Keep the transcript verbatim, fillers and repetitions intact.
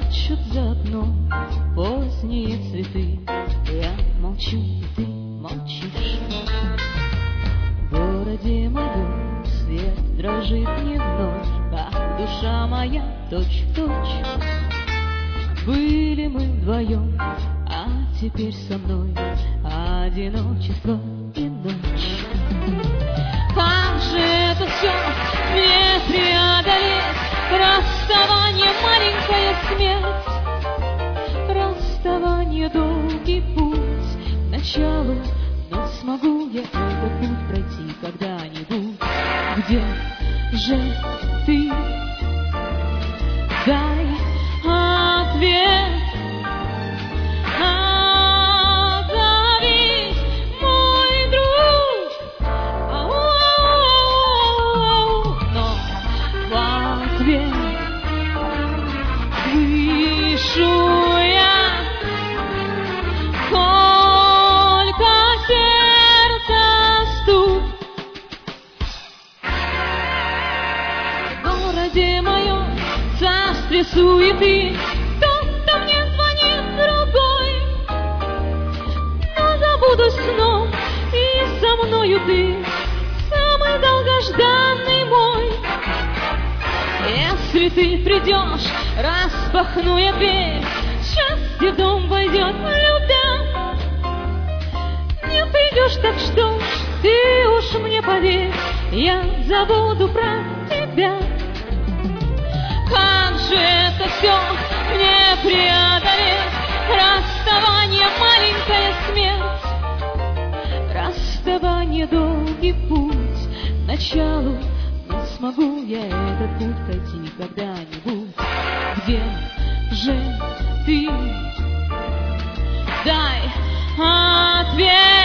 Плачут за окном поздние цветы. Я молчу, и ты молчишь. В городе моем свет дрожит дневной, как душа моя точь-в-точь. Были мы вдвоем, а теперь со мной одиночество и ночь. Как же это все мне преодолеть? Расставание, маленькая смерть. Расставание, долгий путь к началу. Но смогу я этот путь пройти когда-нибудь? Где же ты? Дай ответ. Суеты, кто-то мне звонит другой, но забуду сном, и со мною ты, самый долгожданный мой. Если ты придешь, распахну я дверь, счастье в дом войдет, любя. Не придешь, так что ж, ты уж мне поверь, я забуду про тебя. Как же это все мне преодолеть? Расставание, маленькая смерть. Расставание, долгий путь к началу. Но смогу я этот путь пройти когда-нибудь? Где же ты? Дай ответ.